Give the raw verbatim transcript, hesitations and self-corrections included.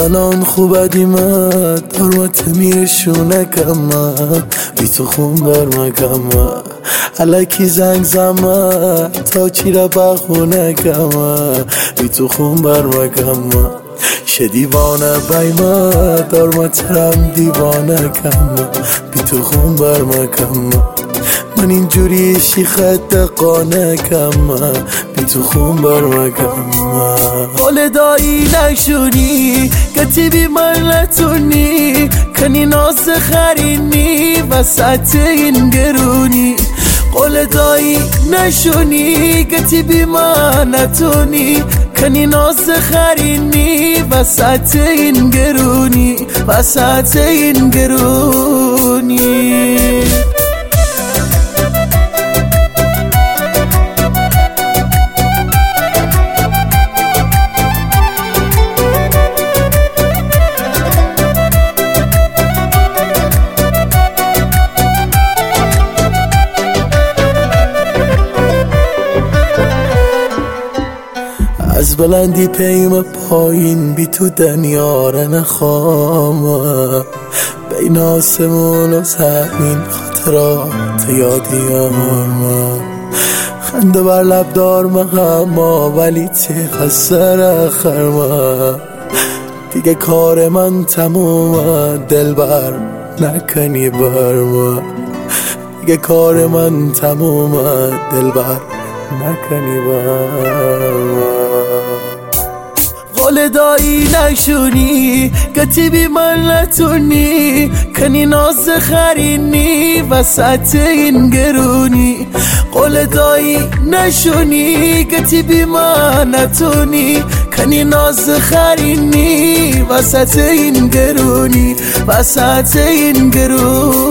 الان خوب دیمت دارمت میرشونه کمم بی تو خون برمکم الکی زنگ زمت تا چی را بخونه کمم بی تو خون برمکم شه دیوانه بیمت دارمت رم دیوانه کم بی تو خون برمکم من اینجوری شیخت قانه کم بی تو خون برمکم قول دایی نشونی گتی بی من نتونی کنی ناز خرینی وسط این گرونی قول دایی نشونی گتی بی من نتونی کنی ناز خرینی وسط این گرونی وسط این گرونی از بلندی پیم پایین بی تو دنیا را نخوام بین آسمون و زمین خاطرات یادیار ما خنده بر لب دار ما ولی تیغ از سر اخر ما دیگه کار من تموم دل بر نکنی بر ما دیگه کار من تموم دل بر نکنی بر ما قول دایی نشونی گتی بی من نتونی کنی ناز خرینی وسط این گرونی قول دایی نشونی گتی بی من نتونی کنی ناز خرینی وسط این گرونی وسط این گرونی